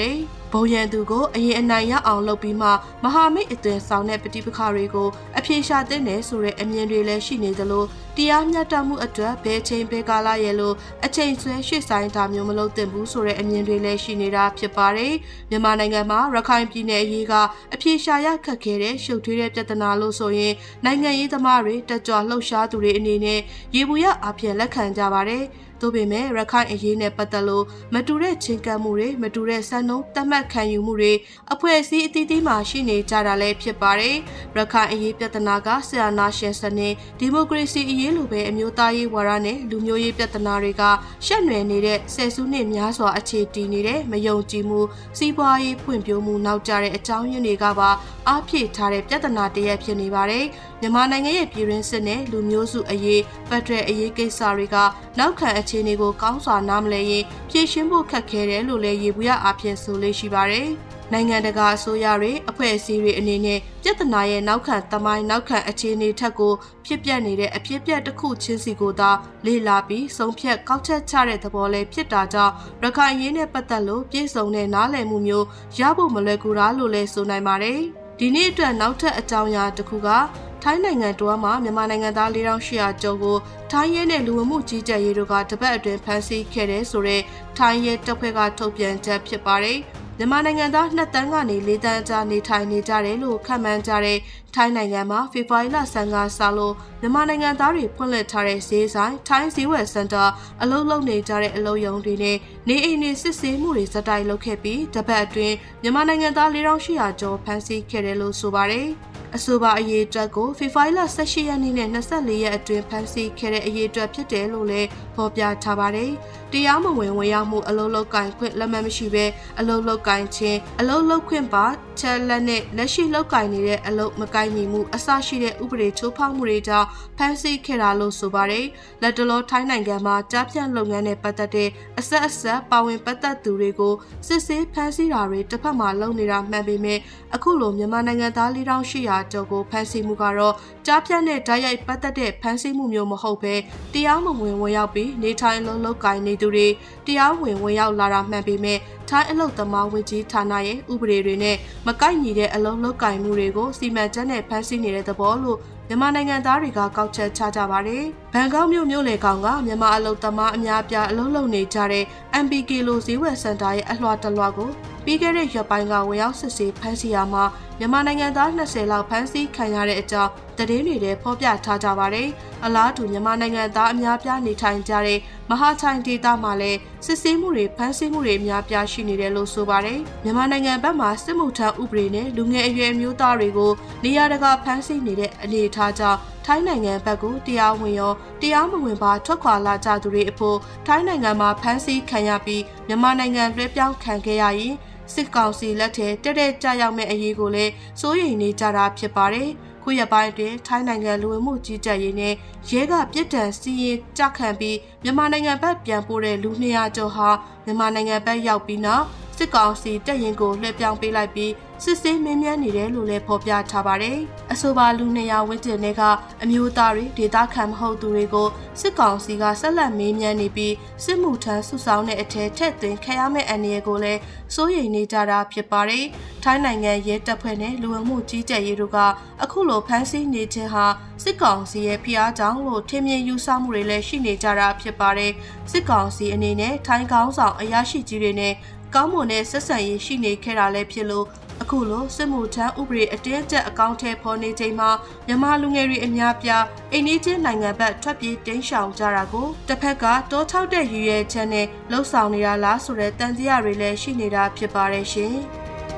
ဘုံရန်သူကိုအရင်အနိုင်ရအောင်လုပ်ပြီးမှမဟာမိတ်အသွင်ဆောင်တဲ့ပဋိပက္ခတွေကိုအပြေရှာတဲ့နယ်ဆိုတဲ့အမြင်တွေလည်းရှိနေသလိုတရားမျှတမှုအတွက်ဘယ်ချိန်ဘယ်ကာလရဲ့လို့အချိန်ဆွဲရွှေ့ဆိုင်တာမျိုးမလုပ်သင့်ဘူးဆိုတဲ့အမြင်တွေလည်းရှိနေတာဖြစ်ပါတယ်။မြန်မာနိုင်ငံမှာရခိုင်ပြည်နယ်အရေးကအပြေရှာရခက်ခဲတဲ့ရှုပ်ထွေးတဲ့ပြဿနာလို့ဆိုရင်နိုင်ငံရေးသမားတွေတက်ကြွလှုပ်ရှားသူတွေအနေနဲ့ရေဘူးရအဖြစ်လက်ခံကြပါတယ်။သို့ပေမဲ့ရခိုင်အရေးနဲ့ပတ်သက်လို့မတူတဲ့ချင်းကပ်မှုတွေမတူတဲ့စံနှုန်းသတ်မှတ်ခံယူမှုတွေအဖွဲ့အစည်းအသီးသီးမှရှိနေကြတာလည်းဖြစ်ပါတယ်။ရခိုင်အရေးပြဿနာကဆရာနာရှင်စနစ်ဒီမိုကရေစီအရေးလိုပဲအမျိုးသားရေးဝါဒနဲ့လူမျိုးရေးပြဿနာတွေကရှက်နွယ်နေတဲ့ဆယ်စုနှစ်များစွာအခြေတည်နေတဲ့မယုံကြည်မှုစီးပွားရေးဖွံ့ဖြိုးမှုနောက်ကျတဲ့အကြောင်းရင်းတွေကပါအားဖြည့်ထားတဲ့ပြဿနာတစ်ရပ်ဖြစ်နေပါတယ်။မြန်မာနိုင်ငံရဲ့ပြည်တွင်းစစ်နဲ့လူမျိုးစုအရေးဖက်ဒရယ်အရေးကိစ္စတွေကနောက်ခံအခြေအနေကိုကောင်းစွာနားမလည်ရင်ဖြည့်ရှင်းဖို့ခက်ခဲတယ်လို့လည်းရေဘူးရအဖြစ်ဆိုလေးရှိပါတယ်။နိုင်ငံတကာအစိုးရတွေအဖွဲ့အစည်းတွေအနေနဲ့ပြဿနာရဲ့နောက်ခံသမိုင်းနောက်ခံအခြေအနေထက်ကိုဖြစ်ပျက်နေတဲ့အဖြစ်အပျက်တစ်ခုချင်းစီကိုသာလေ့လာပြီးဆုံးဖြတ်ကောက်ချက်ချတဲ့သဘောလေးဖြစ်တာကြောင့်ရခိုင်ရင်းနဲ့ပတ်သက်လို့ပြည်စုံတဲ့နားလည်မှုမျိုးရဖို့မလွယ်ကူတာလို့လည်းဆိုနိုင်ပါတယ်။ဒီနေ့အတွက်နောက်ထပ်အကြောင်းအရာတစ်ခုကထိုင်းနိုင်ငံတော်မှာမြန်မာနိုင်ငံသား၄ထောင်၈ရာကျော်ကိုထိုင်းရဲနဲ့လူဝင်မှုကြီးကြပ်ရေးတို့ကတပတ်အတွင်းဖမ်းဆီးခဲ့တဲ့ဆိုတဲ့ထိုင်းရဲတပ်ဖွဲ့ကထုတ်ပြန်ချက်ဖြစ်ပါတယ်။မြန်မာနိုင်ငံသားနှစ်တန်းကနေလေးတန်းကြားနေထိုင်နေကြတယ်လို့ခန့်မှန်းကြတဲ့ထိုင်းနိုင်ငံမှာဖေဖော်ဝါရီလဆန်းကစလို့မြန်မာနိုင်ငံသားတွေဖွင့်လှစ်ထားတဲ့ဈေးဆိုင်ထိုင်းဈေးဝယ်စင်တာအလုပ်လုပ်နေကြတဲ့အလုပ်ရုံတွေနဲ့နေအိမ်တွေစစ်ဆေးမှုတွေစတိုက်လုပ်ခဲ့ပြီးတပတ်အတွင်းမြန်မာနိုင်ငံသား၄ထောင်၈ရာကျော်ဖမ်းဆီးခဲ့တယ်လို့ဆိုပါတယ်။အဆိုပါအရေးအတွက်ကိုဖေဖော်ဝါရီလ၁၈ရက်နေ့နဲ့၂၄ရက်အတွင်းဖမ်းဆီးခဲ့တဲ့အရေးအတွက်ဖြစ်တယ်လို့လည်းဖော်ပြထားပါတယ်။တရားမဝင်ဝင်ရောက်မှုအလုပ်လုပ်ကိုင်ခွင့်လက်မှတ်မရှိဘဲအလုပ်လုပ်ကိုင်ခြင်းအလုပ်လုပ်ခွင့်ပါချက်လက်နဲ့လက်ရှိလုပ်ကိုင်နေတဲ့အလုပ်မကိုင်ညီမှုအစရှိတဲ့ဥပဒေချိုးဖောက်မှုတွေကြောင့်ဖမ်းဆီးခဲ့တာလို့ဆိုပါတယ်။လက်တလောထိုင်းနိုင်ငံမှာကြားဖြတ်လုပ်ငန်းနဲ့ပတ်သက်တဲ့အဆက်အဆက်ပါဝင်ပတ်သက်သူတွေကိုစစ်ဆေးဖမ်းဆီးတာတွေတစ်ဖက်မှာလုပ်နေတာမှန်ပေမဲ့အခုလိုမြန်မာနိုင်ငံသား၄ထောင်၈ရာကျော်ကိုဖမ်းဆီးမှုကတော့ကြားဖြတ်နဲ့ဓာတ်ရိုက်ပတ်သက်တဲ့ဖမ်းဆီးမှုမျိုးမဟုတ်ဘဲတရားမဝင်ဝင်ရောက်ပြီးနေထိုင်လုံးလုပ်ကိုင်နေသူတွေတရားဝင်ဝင်ရောက်လာတာမှန်ပေမဲ့ထိုင်းအလုပ်သမားဝန်ကြီးဌာနရဲ့ဥပဒေတွေနဲ့မကိုက်ညီတဲ့အလုပ်လုပ်ကိုင်မှုတွေကိုစီမံချက်နဲ့ဖမ်းဆီးနေတဲ့သဘောလို့မြန်မာနိုင်ငံသားတွေကကောက်ချက်ချကြပါတယ်။ဘန်ကောက်မြို့မြို့လေကောင်ကမြန်မာအလုပ်သမားအများပြားအလုပ်လုပ်နေကြတဲ့ M B K လိုဈေးဝယ်စင်တာရဲ့အလွှာတလွှာကိုပြီးခဲ့တဲ့ရက်ပိုင်းကဝင်ရောက်စစ်ဆေးဖမ်းဆီးရမှာမြန်မာနိုင်ငံသား၂၀လောက်ဖမ်းဆီးခံရတဲ့အကြောင်းသတင်းတွေထဲဖော်ပြထားကြပါတယ်။အလားတူမြန်မာနိုင်ငံသားအများပြားနေထိုင်ကြတဲ့မဟာချိုင်ဒေသမှာလည်းစစ်ဆေးမှုတွေဖမ်းဆီးမှုတွေအများပြားရှိနေတယ်လို့ဆိုပါတယ်။မြန်မာနိုင်ငံဘက်မှာစစ်မှုထမ်းဥပဒေနဲ့လူငယ်အရွယ်မျိုးသားတွေကိုနေရာတကာဖမ်းဆီးနေတဲ့အနေအထားကြောင့်ထိုင်းနိုင်ငံဘက်ကိုတရားဝင်ရောတရားမဝင်ပါထွက်ခွာလာကြသူတွေအဖို့ထိုင်းနိုင်ငံမှာဖမ်းဆီးခံရပြီးမြန်မာနိုင်ငံလွှဲပြောင်းခံခဲ့ရရင်စစ်ကောင်စီလက်ထဲတက်တဲ့ကြရောက်မဲ့အရေးကိုလည်းစိုးရိမ်နေကြတာဖြစ်ပါတယ်။ခုရက်ပိုင်းတွင်ထိုင်းနိုင်ငံလူဝင်မှုကြီးကြပ်ရေးနဲ့ရဲကပြစ်ဒဏ်စီရင်ကြခံပြီးမြန်မာနိုင်ငံဘက်ပြန်ပို့တဲ့လူ၂ရာကျော်ဟာမြန်မာနိုင်ငံဘက်ရောက်ပြီးနောက်စစ်ကောင်စီတပ်ရင်ကိုလှည့်ပြောင်းပေးလိုက်ပြီးစစ်ဆေးမင်းမြန်းနေတယ်လို့လည်းဖော်ပြထားပါတယ်။အဆိုပါလူ၂ရာဝန်းကျင်တွေကအမျိုးသားတွေဒေသခံမဟုတ်သူတွေကိုစစ်ကောင်စီကဆက်လက်မင်းမြန်းနေပြီးစစ်မှုထမ်းစုဆောင်တဲ့အထက်ထက်သွင်းခံရမယ့်အနေအကိုလည်းစိုးရိမ်နေကြတာဖြစ်ပါတယ်။ထိုင်းနိုင်ငံရဲတပ်ဖွဲ့နဲ့လူဝင်မှုကြီးကြပ်ရေးတို့ကအခုလိုဖမ်းဆီးနေခြင်းဟာစစ်ကောင်စီရဲ့ဖိအားကြောင့်လို့ထင်မြင်ယူဆမှုတွေလည်းရှိနေကြတာဖြစ်ပါတယ်။စစ်ကောင်စီအနေနဲ့ထိုင်းကောင်းဆောင်အရာရှိကြီးတွေနဲ့ကောင်းမွန်တဲ့ဆက်ဆံရေးရှိနေခဲ့တာလည်းဖြစ်လို့အခုလိုစစ်မှုထမ်းဥပဒေအတင်းအကျပ်အကောင့်ထဲပေါ်နေချိန်မှာမြန်မာလူငယ်တွေအများပြားအိန္ဒိယနိုင်ငံဘက်ထွက်ပြေးတိမ်းရှောင်ကြတာကိုတစ်ဖက်ကတောထောက်တဲ့ရည်ရွယ်ချက်နဲ့လှုပ်ဆောင်နေတာလားဆိုတဲ့တန်တရားတွေလည်းရှိနေတာဖြစ်ပါတယ်ရှင်။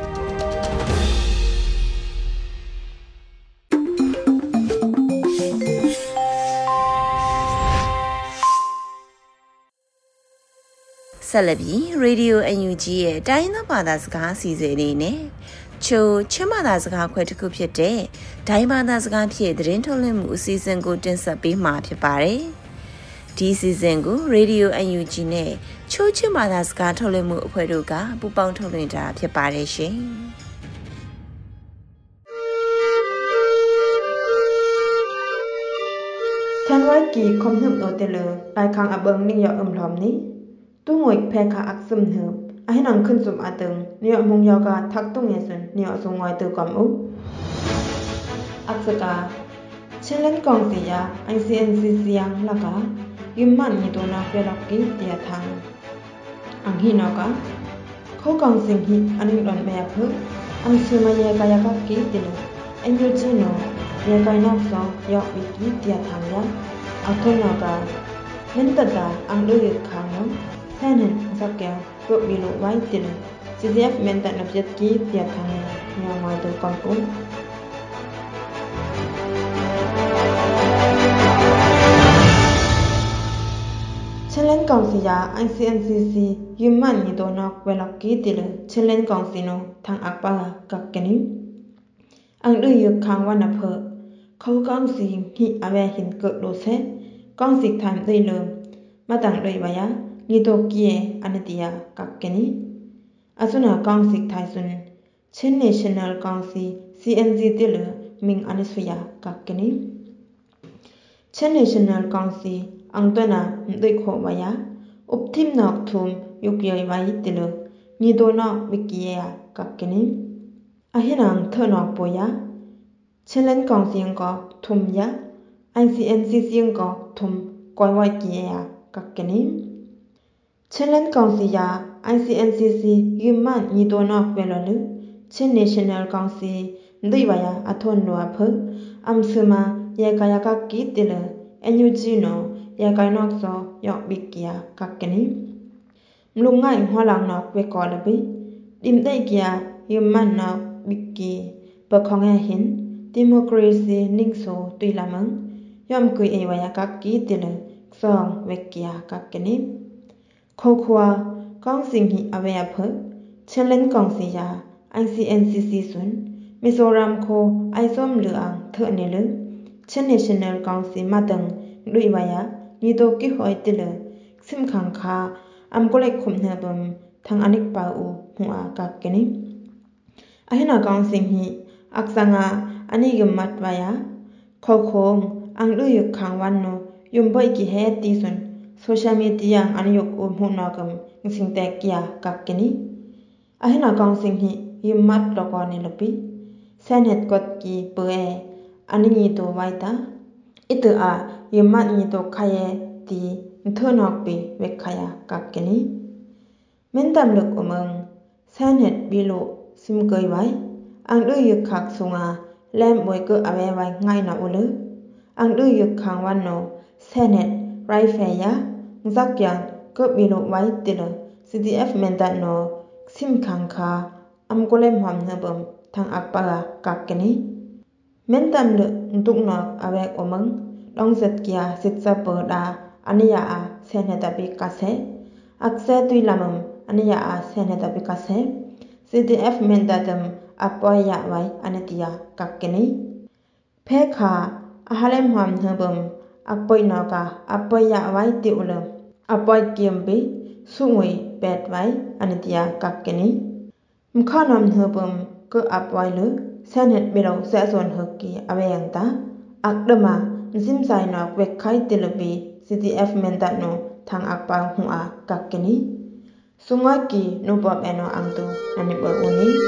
ဆက်လက်ပြီး Radio အန် ယူ ဂျီ ရဲ့တိုင်းသောဘာသာစကားအစီအစဉ်လေးနဲ့ချိုချင်းဘာသာစကားခွဲတစ်ခုဖြစ်တဲ့ဒိုင်းဘာသာစကားဖြင့်သတင်းထုတ်လွှင့်မှုအစီအစဉ်ကိုတင်ဆက်ပေးမှာဖြစ်ပါတယ်။ဒီအစီအစဉ်ကို Radio အန် ယူ ဂျီ နဲ့ချိုချင်းဘာသာစကားထုတ်လွှင့်မှုအဖွဲ့တို့ကပူးပေါင်းထုတ်လွှင့်တာဖြစ်ပါတယ်ရှင်။
ท่านไว้กี่คมหึมโอเตเลไอคังอเบิงนี่ยออึมหลอมนี้ตู้งวยแพคาอักซึมเหิบอาให้นังขึ้นสุมอาตึงเนี่ยมงยากาทักตุ้งเยสุนเนี่ยสงไว้ตัวกอมอุอักษกาเช่นเล่นกองสียาไอซีเอ็นซีเสียงละกายิมมันมีตัวนักเวลากีเตียทางอังหินากาเขากองสิงหิอันนี้หล่อนแบบเพื่ออันเชื่อมาเยกายกักกีติลเอ็นยูจีโนเยกายนอกสองยอกวิกีเตียทางยาอักนากาเล่นตัดตาอังเลือกขางน้องแท่นสักแก้วก็มีลูกไว้ติลซีดีเอฟเมนตัดนับเจ็ดกีเตียทางยาวมาตัวกองอุ้มเชลเลนกองสียา ไอ ซี เอ็น ซี ซี ยิมมันมีตัวนอกเวลากีติลเชลเลนกองสีโนทางอักปะกักกันนี้อังดื้อยกคางวันอเพอเขากองสีหิอาเวหินเกิดโลเซกองสีทามได้เริ่มมาต่างเลยบายะนี่ตัวเกียอันเดียกักกันนี้อาสุนากองสีไทยสุนเช่น National กองสี ซี เอ็น ซี ติลมิงอันสุยากักกันนี้เช่น National กองสีอังตัวน่ะด้วยขวายะอุปทิมนอกทุมยุกย่อยไว้ติลนี่ตัวนอกวิกิยากักกันนี้อาหินังเธอนอกปอยะเช่นเล่นกองเสียงก็ทุมยะ ไอ ซี เอ็น ซี เสียงก็ทุมก้อยไว้กิยากักกันนี้เช่นเล่นกองสียา ไอ ซี เอ็น ซี ซียิมมันนี่ตัวนอกเวลาลึเช่น National กองสีด้วยวายะอัทนรัวเพออัมซึมาเยกายกักกีติลเอ็นยูจีโนยากายนอกซอยอกบิกยากักกันนี้มลุงง่ายหัวหลังนอกเวกอลบิดิมได้เกียยิมมันนอกบิกกีเปิดของแห่หินดิโมคราซีนิ่งโซตุยละมังย่อมกุยเอวายากักกีติลซองเวกยากักกันนี้โคคัวกองสิงหิอเวียเพอเชลเลนกองสียา ไอ ซี เอ็น ซี ซี สุนมิโซรัมโคไอส้มเหลืองเถอเนลเช่น National กองสีมาดังลุยวายานี่ตัวกี่หอยติลซิมขังคาอัมก็เลยคุมเนื้อบมทางอนิกปาอูหัวกักกันนี้อาหินากองสิงหีอักษงาอันนี้ยมมัดวายาเขาโคงอังลุยขังวันโนยมบ่อยกี่เฮตีส่วนโซเชียลมีเดียอันยกอุมหุนากมสิงแตกยากักกันนี้อาหินากองสิงหียมมัดลกอนิลปีเส้นเหตุกดกี่เปออันนี้ตัวไว้ตาอิตอายิมมันนี่ตัวขยะตีเธอนอกปีเวกขยะกักกันนี้เม้นตามลึกอมึงเส้นเหตุบิโลซิมเกยไว้อังดื้อยึกขักสุงาแลมบวยเกอเอาไว้ไว้ง่ายนะอุลืออังดื้อยึกขังวันโนเส้นเหตุไรเฟียจักยันก็บิโลไว้ติล ซี ดี เอฟ เมนตันโนซิมขังคาอัมกุเลมหอมเนบมทางอักปะกักกันนี้เม้นตามลึกตุกนอกเอาไว้อมึงลองเสร็จกียาสิทธิ์จะเปิดดาอันนี้ยาเซนเนตบิกาเซอักเซตุยลามมอันนี้ยาเซนเนตบิกาเซ ซี ดี เอฟ เมนดัมอัปปอยาไว้อันนี้ยากักกันนี้เพคาอาหารเลมหอมเฮบมอัปปอยนอกาอัปปอยาไว้ติอุลมอัปปอยเกียมบีสุงวยเปิดไว้อันนี้ยากักกันนี้มข้านอมเฮบมก็อัปปอยเลยเซนเนตบิโลเซส่วนเฮกีอเวยังตาอักเดมาซิมไซนอกเวกไข่ติลบี ซี ดี เอฟ เมนตันโนทางอักปางหัวกักกันนี้สุงากีนูปอบเอโนอังตูนันนิบออุนี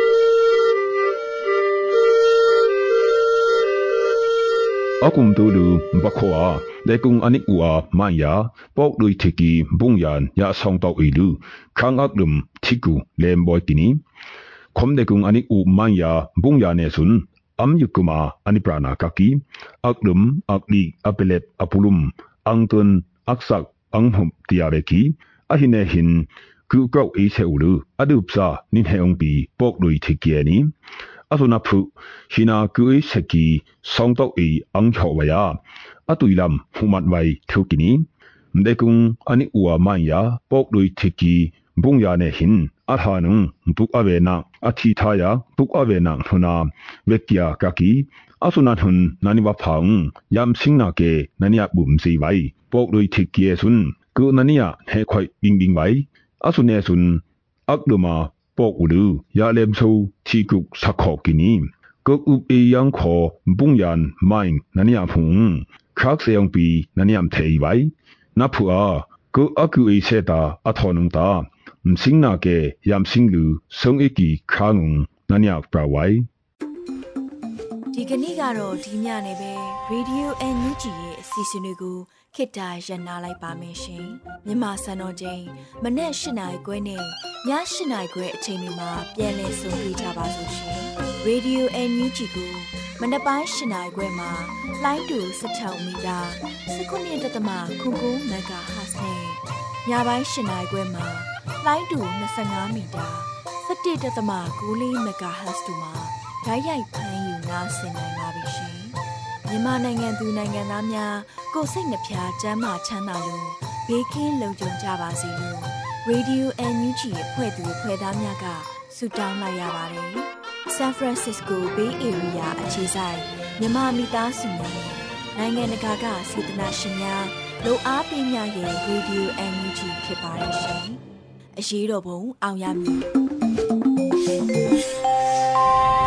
อากุมตูดูบักขวาได้กุงอันิกอัวมายาปอกดุยทิกีบุงยานยาสองตอกอีลูขังอักลุมทิกูเลมบอยกินีคมได้กุงอันิกอูมายาบุงยานเนสุนอัมยุกุมาอันิปรานากักีอักลุมอักลีอัปเลปอัปุลุมอังตุนอักษักอังหุมติยาเบกีอหินเนหินกูเก้าอีเซอูลูอดุบซานินเฮองปีปอกดุยทิกีนีอาตุนับผู้หินากุยเสกีสองตอกอีอังชาวายาอาตุยลำหุมัดไว้ทุกินีเด็กุงอันิอัวมายาปอกดุยทิกีบุงยาเนหินอาทานุงตุกอเวนังอาทิทายาตุกอเวนังทุนาเวกียากากีอาสุนันหุนนันิวะพังยามสิงนาเกนันิยาบุมซีไว้ปอกดุยทิกีสุนกูนันิยาเฮคอยบิงบิงไว้อาสุเนสุนอักดุมาปอกอุลูยาเลมโซทีกุกสักขอกินีก็อุบเอยังขอบุงยันไม่นันยามพุงคักเสียงปีนันยามเทยไว้นับผัวก็อากุเอเซตาอัทอนุงตา唔先那嘅任先လူဆုံး一記卡ငနညာပဝိုင်
ဒီကနေ့ကတော့ဒီညနေပဲ Radio အန် ယူ ဂျီ ရဲ့အစီအစဉ်လေးကိုခေတ္တရနာလိုက်ပါမယ်ရှင်မြန်မာစံတော်ချိန်မနေ့၈နာရီခွဲနဲ့ည၈နာရီခွဲအချိန်တွေမှာပြန်လည်ဆုံတွေ့ကြပါလို့ရှင် Radio အန် ယူ ဂျီ ကိုမနေ့ပိုင်း၈နာရီခွဲမှာလိုင်းတူ၁၆မီတာ၁၉ဒသမ ခုကိုမဂါဟတ်နဲ့ညပိုင်း၈နာရီခွဲမှာလိုင်းတူ၂၅မီတာ၁၁ဒသမ ၉၄မဂါဟတ်တို့မှာဓာတ်ရိုက်ဖမ်းယူနားဆင်နိုင်ပါပြီရှင်မြန်မာနိုင်ငံသူနိုင်ငံသားများကိုယ်စိတ်နှပြချမ်းမာချမ်းသာလို့ဘေးကင်းလုံခြုံကြပါစေလို့ Radio အန် ယူ ဂျီ ရဲ့ဖွဲ့သူဖွဲ့သားများကဆုတောင်းလိုက်ရပါတယ် San Francisco Bay Area အခြေစိုက်မြန်မာမိသားစုများနဲ့နိုင်ငံတကာကစေတနာရှင်များလိုအားပေးများရဲ့ Radio အန် ယူ ဂျီ ဖြစ်ပါတယ်ရှင်အရေးတော်ပုံအောင်ရမည်